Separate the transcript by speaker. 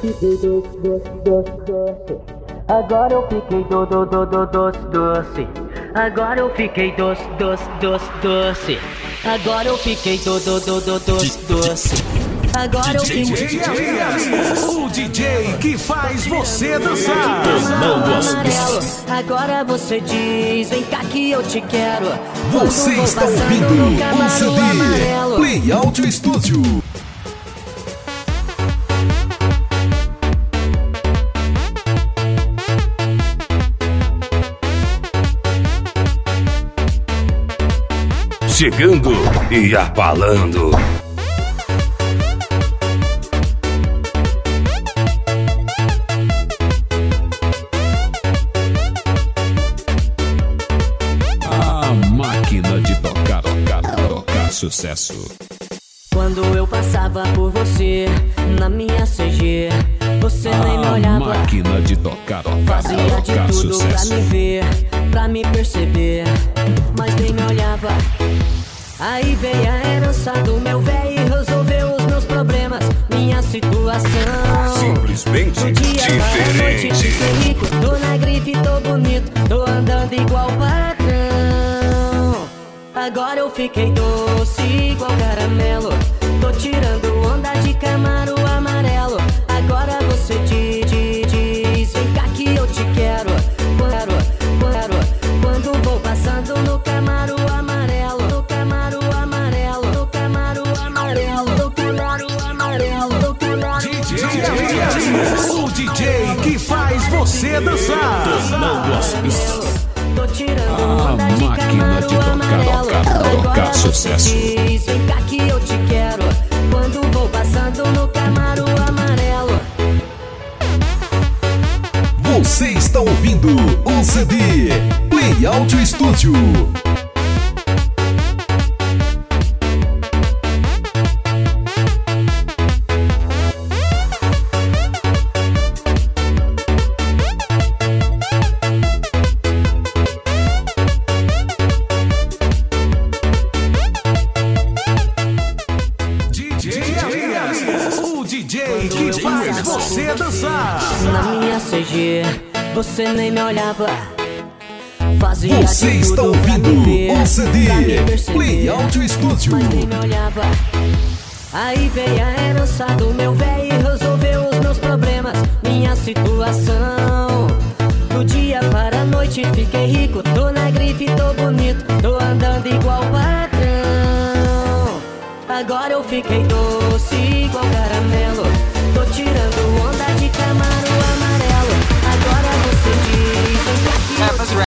Speaker 1: fiquei doce. Agora eu fiquei doce. Agora eu fiquei doce. Agora eu fiquei doce. Agora eu fiquei
Speaker 2: o DJ que faz você dançar.
Speaker 1: amarelo. Agora você diz, vem cá que eu te quero.
Speaker 3: Você está ouvindo um CD Play Audio Studio.
Speaker 4: Chegando e abalando.
Speaker 3: A máquina de tocar sucesso.
Speaker 1: Quando eu passava por você, na minha CG, você nem me olhava.
Speaker 3: A máquina de tocar
Speaker 1: Fazia de tudo
Speaker 3: sucesso.
Speaker 1: pra me ver, pra me perceber, mas nem me olhava. Aí veio a herança do meu véio e resolveu os meus problemas, minha situação.
Speaker 4: Simplesmente
Speaker 1: Do dia para a noite
Speaker 4: diferente.
Speaker 1: fiquei rico, tô na grife, tô bonito, tô andando igual patrão. Agora eu fiquei doce igual caramelo, tô tirando onda de Camaro amarelo. Agora você diz, vem cá que eu te quero. Quando vou passando no Camaro amarelo, no Camaro amarelo, no Camaro amarelo, no Camaro amarelo, no Camaro amarelo.
Speaker 2: O DJ que faz você dançar.
Speaker 1: Tô tirando
Speaker 3: A
Speaker 1: onda de
Speaker 3: máquina de
Speaker 1: Camaro amarelo.
Speaker 3: tocar
Speaker 1: Agora
Speaker 3: sucesso.
Speaker 1: você diz, vem cá que eu te quero. Quando vou passando no Camaro amarelo.
Speaker 3: Você está ouvindo um CD Play Audio Studio.
Speaker 2: O DJ que faz você dançar.
Speaker 1: Na minha CG, você nem me olhava. Fazia
Speaker 3: Você
Speaker 1: de
Speaker 3: está
Speaker 1: tudo pra
Speaker 3: ouvindo
Speaker 1: me ver,
Speaker 3: um
Speaker 1: pra
Speaker 3: CD
Speaker 1: me perceber,
Speaker 3: Play Audio Studio.
Speaker 1: mas nem me olhava. Aí veio a herança do meu véio e resolveu os meus problemas, minha situação. Do dia para a noite fiquei rico, tô na grife, tô bonito, tô andando igual patrão. Agora eu fiquei doce